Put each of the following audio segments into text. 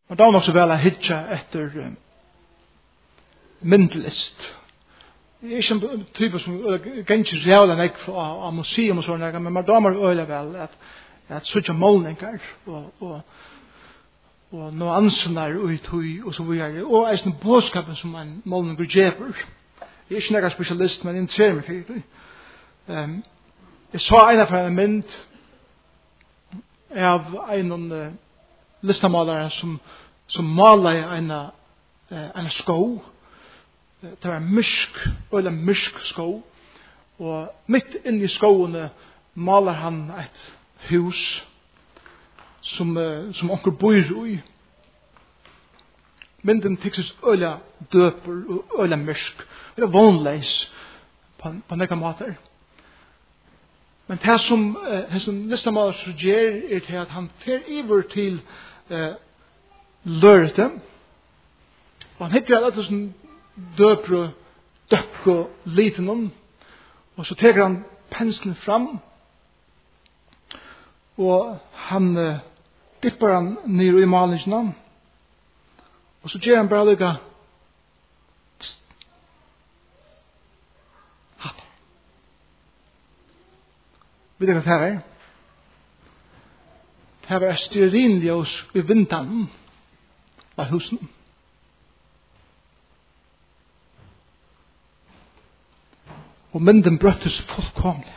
Og da var nok så vel å hitja etter myndlist. Jeg er ikke en type som ganger jævla nek av museum og sånn, men man damer øyla vel at suttja målningar og nuansenar og så videre, og eisen bådskapen som en målningar djeper. Jeg er ikke nekka spesialist, men jeg interesserer meg for det. Jeg så en mynd av en listamalare som maler en sko. Det var en mysk sko, og midt inn i skoene maler han et hus som onker bor i. Mynden tykses øyla døper og øyla mysk. Det er vonleis på nekka måter. Men det som listamaler suggerer er til at han fer iver til lørete, og han hittar at det som døper døkk og liten, og så teker han penslen fram, og han dippar han ned i malingen, og så gjør han bare lykka hatt. Vet du hva det her er? Det her er stearinljós i vindan av husen. Og mynden brøttes fullkomlig.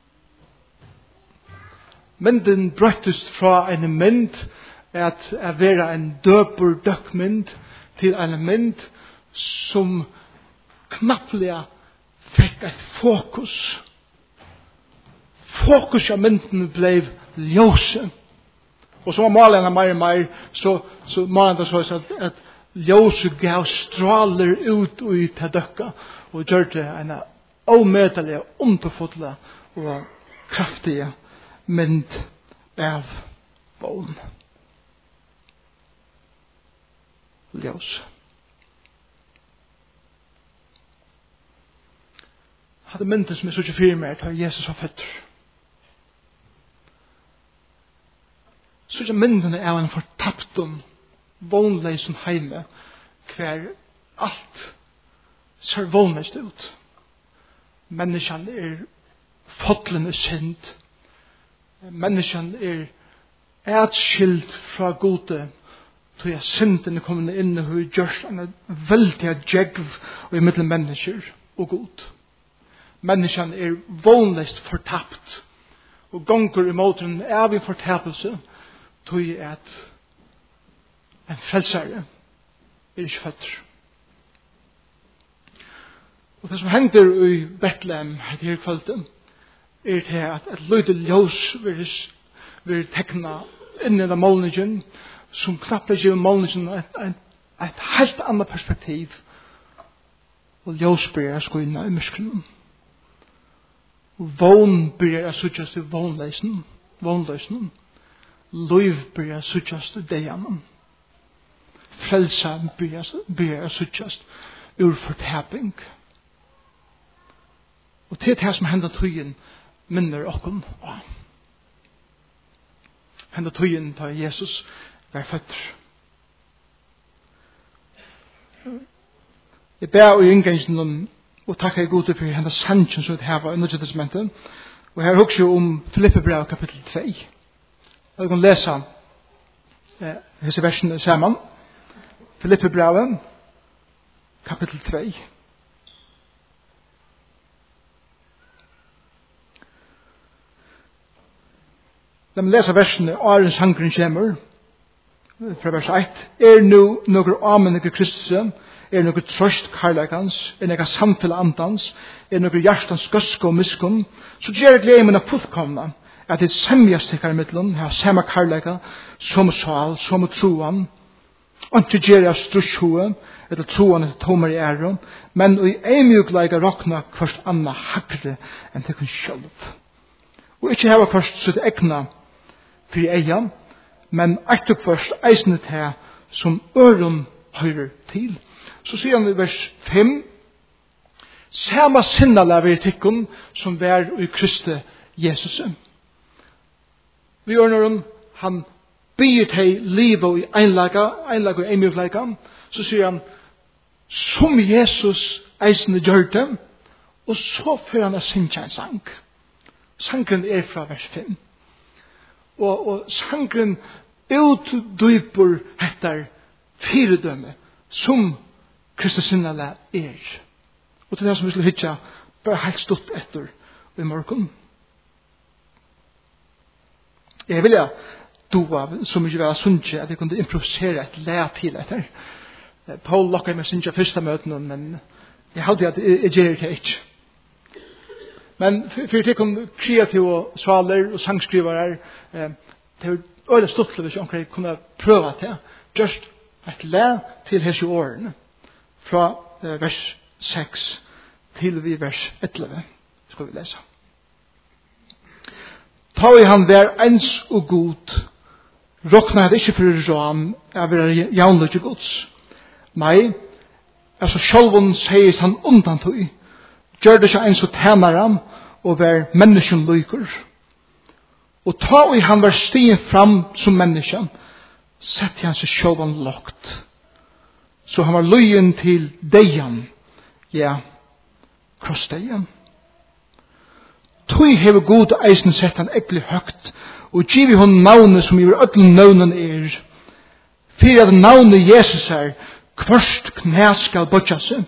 Mynden brøttes fra en mynd at være en døper døkkmynd til en mynd som knapplega fikk et fokus. Fokus av mynden ble ljøse. Og så var malene mer og mer, så malene så at ljøse gav stråler ut i til døkka, og gjør det en omøtelige, underfulle og kraftige mynd av vågen. Ljøs. Hadde mynden som er så 24 mer til Jesus var født. Så er mynden av en fortapten, vågnleisen heime, hver alt ser vågnleist ut. Menneskjan er fotlen synd. Menneskjan er atskilt fra gode. Så jeg synden er kommet inn og har gjort en veldig djegv i middel mennesker og god. Menneskjan er vånlest fortapt. Og gonger i måten er vi fortapelse til at en frelsare er ikke født. Og det som hender i Bethlehem her kvölden er til at et løyde ljós vil tekna inn i den målningen som knapt gir målningen et helt annet perspektiv. Og ljós blir å skoina i myskelen. Og vån blir å suttjast i vånløsnen. Løyv blir å suttjast i deianen. Frelsa blir å suttjast ur fortaping. Og til det som hender tøyen minner okken. Hender tøyen til Jesus var født. Jeg ber i inngangsen og takker jeg gode for henne sannsyn som det her var i Nødje Testamentet. Og her husker jeg om Filippebrevet kapittel 2. Jeg kan lese disse versene sammen. Filippebrevet kapittel 2. Da vi leser versene, Arens sangren kommer, fra vers 1, nu noen amenige Kristus, noen trøst karlækans, noen samtidig andans, noen hjertans gøske og miskunn, så gjør jeg glede mine fullkomna, at det semjas til karmiddelen, har samme karlæka, som sal, som troan, og ikke gjør jeg strusjhoen, eller troan etter tommer i æren, men i eimjukleika råkna først anna hakre enn til kun sjølv. Og ikke heva først sitt egna fri eian, men etter først eisne til som øren høyrer til. Så sier han i vers 5, Sama sinna lever i tikkun som vær i Kristi Jesus. Vi gjør når han byr til liv og einlaga og eimjøfleika, så sier han, som Jesus eisende gjør det, og så får han å synge en sang. Sangen fra vers 5. Og sangen utdyper etter firedømme, som Kristus sinnala Og det det som vi skulle hitja, bare helt stått etter i morgen. Jeg vil så mye være sunnkje at jeg kunne improvisere et læ til etter. Paul lokker meg sunnkje første møten, men jeg hadde at jeg gjør det ikke. Men for det kom kreative svaler og sangskrivere, det er øyne stått hvis jeg kunne prøve det. Just et læ til hese årene, fra vers 6 til vi vers 11, skal vi lese. Ta i han vær ens og god, råkna det ikke for ram, jeg vil være jaunlig til gods. Nei, altså sjálvun sier han undantøy, gjør det ikke ens og tænaram, og vær menneskjen lykur. Og ta i han vær stien fram som menneskjen, sett han seg sjálvun lagt. Så han var løyen til deian, ja, krossdeian. Tøy hever god eisen sett han ekkelig høgt, og giv hon navnet som iver ödlen navnen fyrir at navnet Jesus kvørst knæ skal bøtja seg.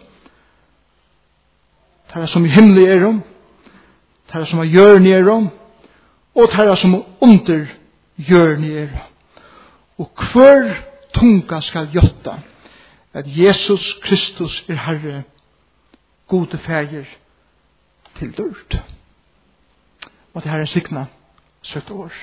Det som i himmelig det som gjør og det som under gjør og hver tunga skal gjotta at Jesus Kristus Herre, gode feir til dørt. Og det her signa 70 år.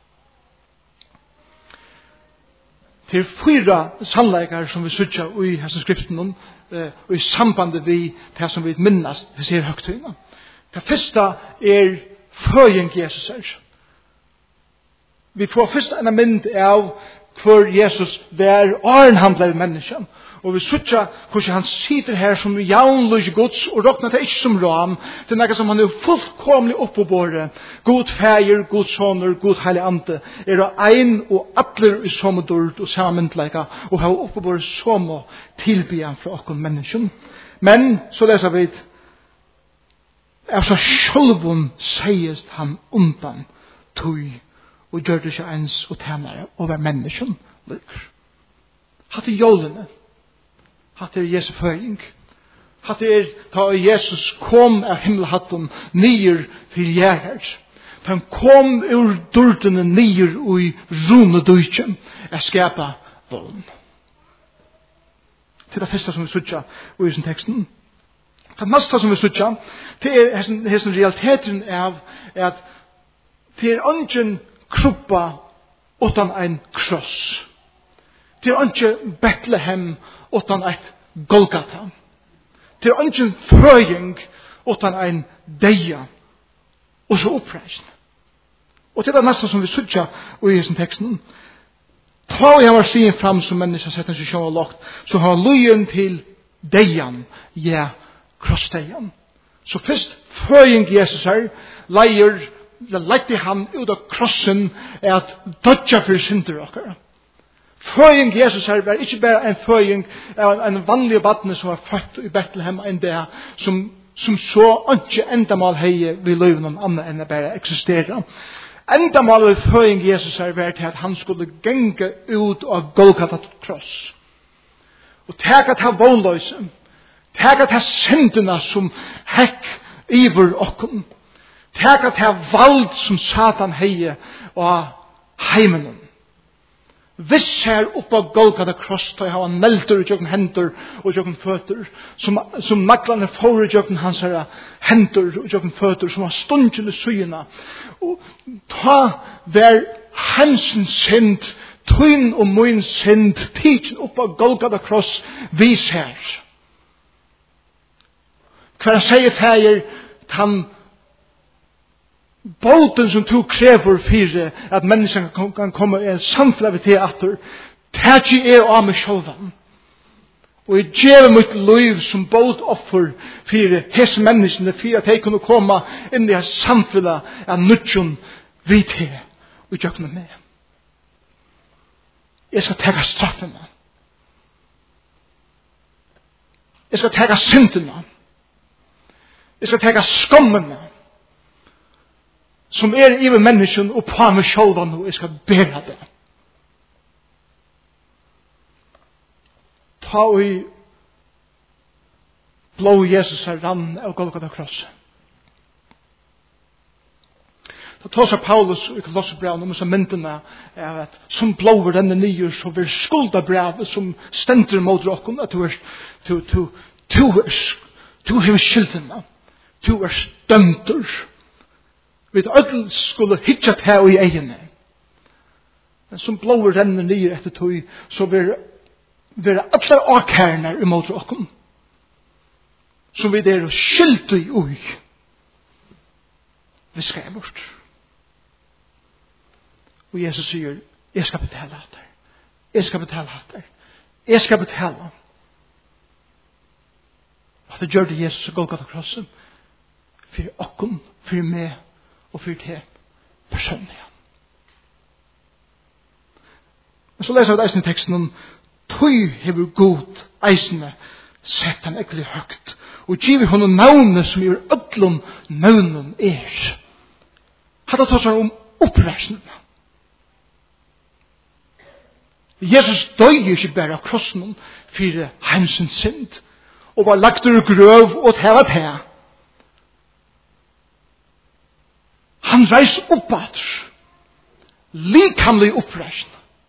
Til 4 sannleikar som vi sutja i hessa skriften og i sambandet vi det som vi minnast vi ser høgtøyna. Det første føying Jesus Vi får først en mynd av hvor Jesus var åren han ble mennesken. Og vi sutja hvordan han sitter her som jaunløs gods og råkner det ikke som ram. Det er noe som han fullkomlig oppe på båret. God feir, god soner, god heilig ante. Det ein og atler i samme dørt og samme myndleika og har oppe på båret samme tilbyan fra okkur mennesken. Men så leser vi altså sjølvun sies han undan tøy og gjør det ikke ens og tænare og hver mennesken lykker. Hatt jólene, hatt Jesu føying, hatt ta Jesus kom av himmelhatten nyer til jæger. Han kom ur dørtene nyer og i rune døyken er skapa volden. Til det første som vi sutja i sin teksten. Det neste som vi sutja, det hessen realiteten av at det ungen kruppa utan ein kross. Det ikke Bethlehem utan et Golgata. Det ikke frøying utan ein deia og så oppreisende. Og det nesten som vi sutja i denne teksten. Ta jeg var stien fram som menneska setter seg sjån og lagt, så har løyen til deian, ja, krossdeian. Så først frøying Jesus her, leite han ut av krossen at dødja for synder okkara. Føying Jesus her var ikke bare en føying av en vanlig badne som var født i Bethlehem en dag som så ikke endamal heie vi løyve noen annen enn bare eksistere. Endamal av føying Jesus her var til at han skulle genge ut av Golgata kross. Og teka ta vonløse, teka ta syndene som hekk iver okkom, teka ta vald som Satan heie og heimenen. Hvis her oppa Golgata kross, da jeg har nelter i jøkken hender og jøkken føtter, som naglene får i jøkken hans hender og jøkken føtter, som har stundjende syna. Og ta der hansens synd, tøyn og min synd, tidsen oppa Golgata kross, vis her. Hver sier feir, han båten som du krever for at mennesken kan komme i en samfunn til atter, det av meg sjølven. Og jeg gjør mitt liv som båtoffer for hese menneskene, for at jeg kunne komme inn i en samfunn av nødjon vi til, og gjør med. Jeg skal tega straffene. Jeg skal tega syndene. Jeg skal tega skammene. Som i mennesken og på meg selv nå. Jeg skal bære det. Ta og i blå Jesus her rann av Golgata krosset. Så tar seg Paulus i Kolosserbrevet om disse myndene av at som blåver denne nye så vil skulda brevet som stender mot dere at du har skyldene. Du dømter. Vi ødel skulle hitja på i egene. Men som blåver denne nye etter tog så vil alle akkærene imot dere. Som vi der skyldig i ui. Vi skal jeg bort. Og Jesus sier, jeg skal betale hatt der. Jeg skal betale hatt der. Jeg skal betale. Og det gjør det Jesus og Golgata krossen. For okken, for meg og for det personlige. Men så leser vi eisen i teksten om tøy hever god eisene sett han ekkelig høgt. Og giver honom navnet som gjør ødlom navnen Hadde tatt seg om oppreisningen. Jesus døg ikke bare av krossen for heimsens synd. Og var lagt ur grøv og tæva tæ. Han reis oppat. Likamlig oppreisning.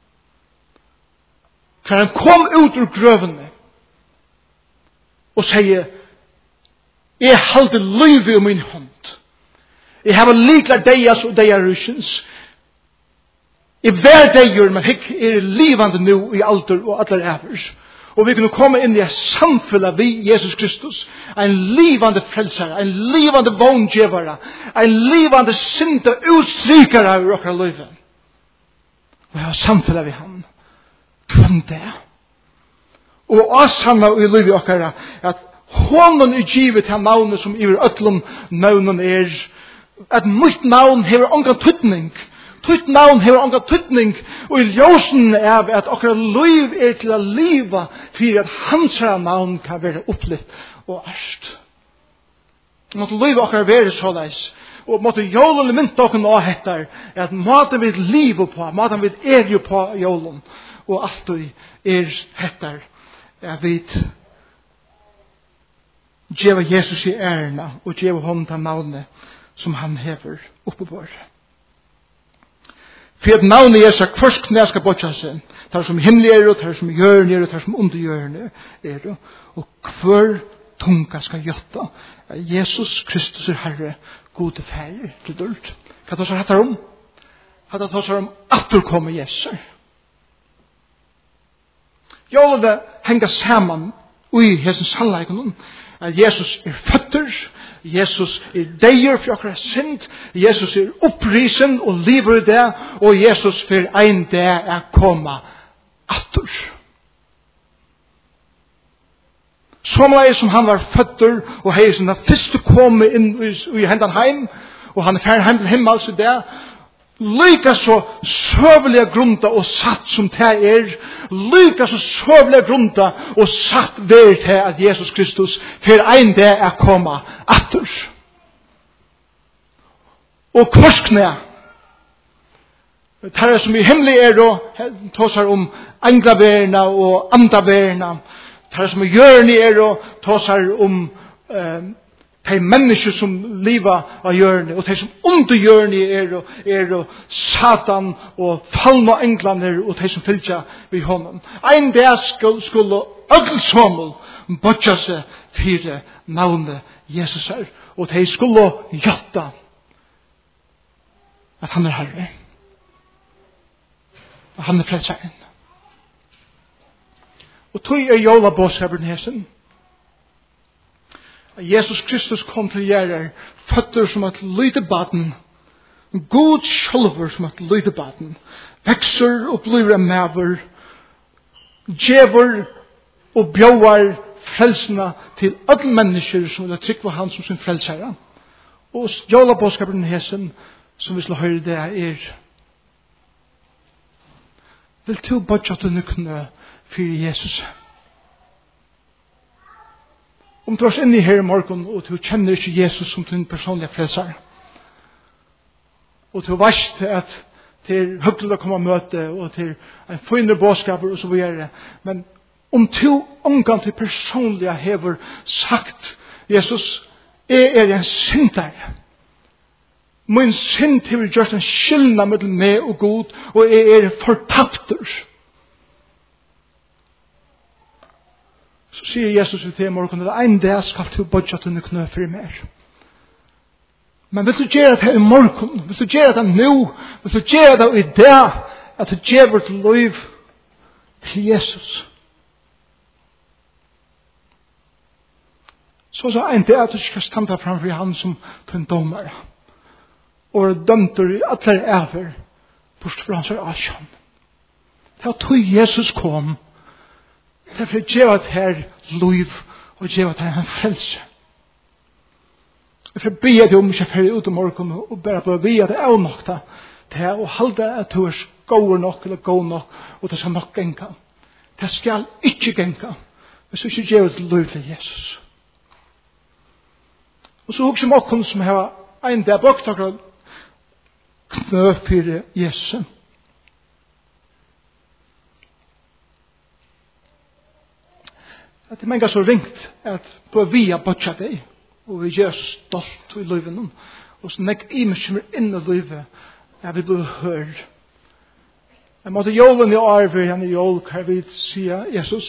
For han kom ut ur grøvene og sier, jeg halte liv i min hånd. Jeg har liklar deias og deiarusjens. I hver deier, men ikke livande nu i alder og alder evers. Og vi kunne komme inn i et samfunn vi Jesus Kristus. En livande frelsare, en livande vångevare, en livande synda utstrykare av okkar livet. Og jeg har samfunn vi han. Hvem det? Og asanna i livet okkara at honom givet til navnet som i ötlom navnen at mitt navn hever ongan tydning. Tøtt navn hever ongan tydning og i ljósen av at okkara liv til å liva for at hans navn kan være opplitt og erst. Måtte liv okkara være såleis og måtte jólen mynda okkara nå hettar at måten vi liv på, måten vi jo på jólen og alt hettar vi djeva Jesus i ærena og djeva honom til navnet som han hever oppe på. For at navnet Jesus først knæ skal botja seg, tar som himmelig og tar som hjørne og tar som underhjørne og hver tunga skal gjøtta at Jesus Kristus Herre, gode feir til dult. Hva tar seg hattar om? Hattar tar seg om atterkomme Jesus. Jólene henga saman i hesens sannleikenen at Jesus føtter, Jesus deier for akkurat synd, Jesus opprisen og lever i det, og Jesus for en dag koma atter. Som han var føtter, og hei som den første kom inn i hendan heim, og han fer heim til himmels i det, lika så søvelige grunta og satt som det lika så søvelige grunta og satt ver til at Jesus Kristus for en dag koma atter. Og korskne det som i himmelig og tåsar om englaverna og andaverna, det som i hjørne og tåsar om de mennesker som lever av hjørne, og de som under hjørne og Satan og falne og englander, og de som fylker ved hånden. En dag skulle ødelsommel bøtja seg for navnet Jesus her, og de skulle gjøtta at han Herre, og han frelseren. Og tog jola bådskapen hesen, Jesus Kristus kom til gjerrer føtter som et lytebaden, god sjølver som et lytebaden, vekser og blir en maver, djever og bjauar frelsene til alle mennesker som vil trykke på han som sin frelsere. Og jola bådskapen hesen som vi skal høre det Vil du bodja til knø for Jesus? Om du er inne her i morgen, og du kjenner ikke Jesus som din personlige frelser, og du vet at det er hyggelig å komme og møte, og til en finere båtskaper og så videre, men om du omgang til personlige hever sagt, Jesus, jeg er en synder. Min synd har gjort en skillnad mellom meg og Gud, og jeg er fortapter. Så sier Jesus til deg i morgen, det er en dag skal du bodja til knø for mer. Men hvis du gjør det i morgen, hvis du gjør det nå, hvis du gjør det i dag, at du gjør det liv til Jesus. Så en dag at du skal standa framfor han som til en domare. Og dømter i alle æver, bort fra hans asjon. Det var tog Jesus kom, det for å gjøre det her liv, og gjøre det her en frelse. Jeg får be deg om ikke ferie ut om morgen, og bare på å via det er nok da, til å holde at du er gåer nok, eller gå nok, og det skal nok genka. Det skal ikke genka, hvis du ikke gjør det liv til Jesus. Og så hos mokken som har en dag brukt akkurat knø for Jesus. At det menga så ringt at på via bøtja deg, og vi gjør stolt i livet, og så nek imen kommer inn i livet, at vi blir hør. Jeg måtte jolen i arver, han i jol, kan vi sige, Jesus,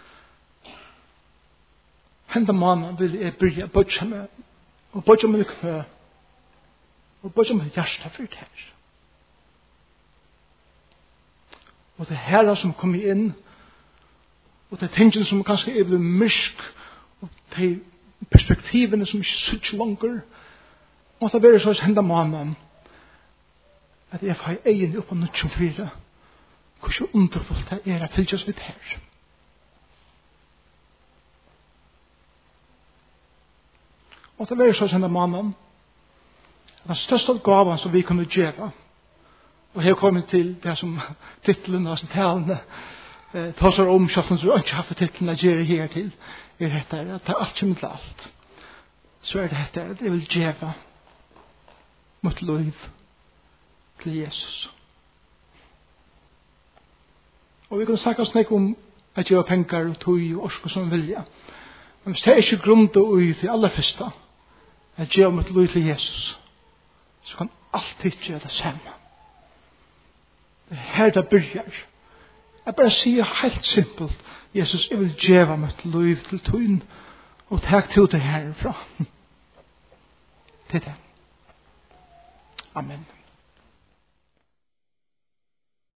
henda mannen vil jeg byrja bøtja med, og bøtja med knø, og bøtja med hjärsta for det her. Og det herre som kommer inn, og det er tingene som kanskje er myrsk, og det perspektivene som ikke sitter langer, og det er så henda mannen, at jeg får egen opp av 1924, hvor så underfullt det er at fylgjøs vidt her. Og det er så henda mannen, at den største gaven som vi kunne gjøre, og her kommer vi til det som titlen og talene tar seg om, selv om du ikke har hatt titlen å gjøre her til, er dette at det er alt kommer til alt. Så er det dette at jeg vil gjøre mot liv til Jesus. Og vi kan snakke oss nek om at gjøre penger og tog og orske som vilja. Men hvis det er ikke grunn til det aller første, at gjøre mot liv til Jesus, så kan alltid gjøre det samme. Det er her det begynner. Jeg bare sier helt simpelt, Jesus, jeg vil gjøre mitt liv til tøyen, og takk til det herfra. Til det. Amen.